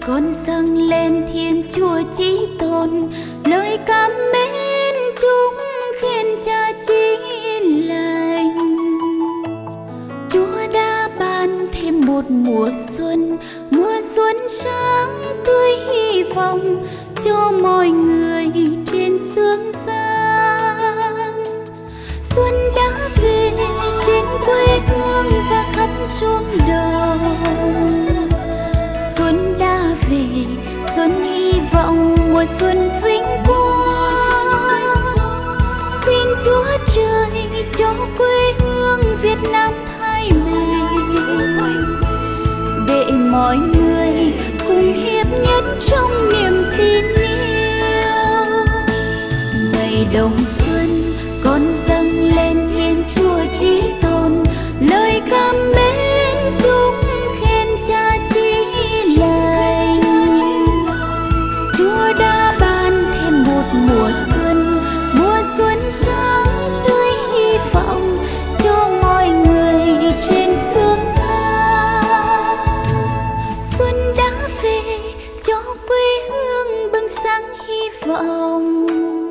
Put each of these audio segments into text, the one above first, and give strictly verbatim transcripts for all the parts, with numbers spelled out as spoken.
con dâng lên Thiên Chúa Chí Tôn, lời cảm mến chúng khen Cha Chí lành. Chúa đã ban thêm một mùa xuân, mùa xuân sáng tươi hy vọng cho mọi người trên xương gian. Xuân đã về trên quê hương và khắp xuống đồng. Xuân đã về, xuân hy vọng, mùa xuân vinh quang. Xin Chúa Trời cho quê hương Việt Nam thái bình, để mọi người cùng hiệp nhất trong niềm tin yêu. Ngày đông xuân con dâng lên Thiên Chúa Chí Tôn, lời cảm mến chúng khen Cha Chí lành. Chúa đã ban thêm một mùa xuân, mùa xuân sáng tươi hy vọng cho mọi người trên xương gian. Xuân đã về cho quê hương bừng sáng hy vọng.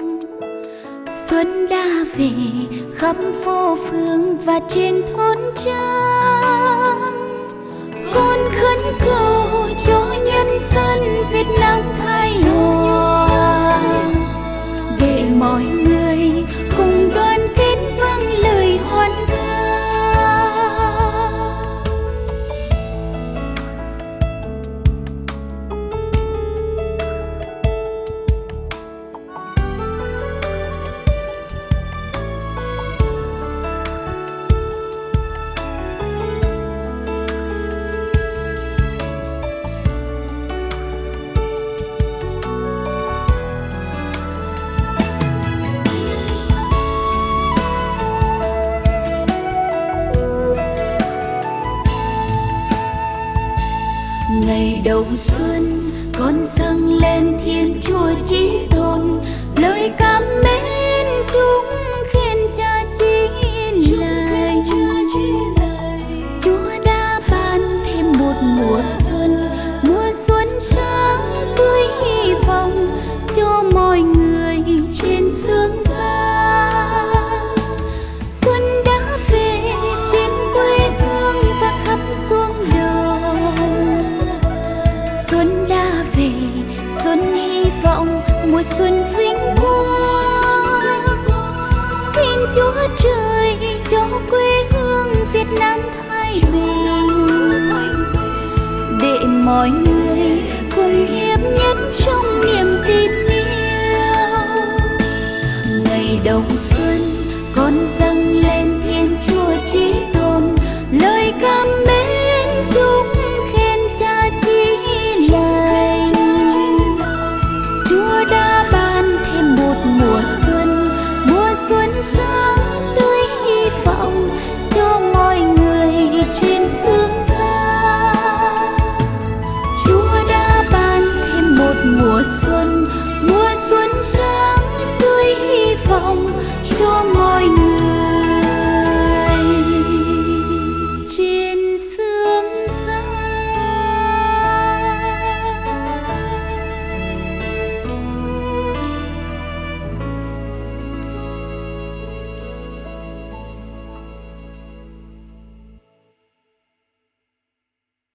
Xuân đã về khắp phố phường và trên thôn trang. Con khấn cầu cho nhân dân Việt Nam thái hòa, để mọi người cùng đoàn kết vang lời hoan ca. Ngày đầu xuân con dâng lên Thiên Chúa Chí Tôn, lời cảm mến chúng khen Cha Chí lành. Chúa đã ban thêm một mùa xuân, mùa xuân sáng tươi hy vọng cho mọi người trên xương gian. Xuân đã về trên quê hương và khắp xuống đồng. Xuân đã về, xuân hy vọng, mùa xuân vinh quang. Xin Chúa Trời cho quê hương Việt Nam thái bình, để mọi người cùng hiệp nhất trong niềm tin yêu. Ngày đầu xuân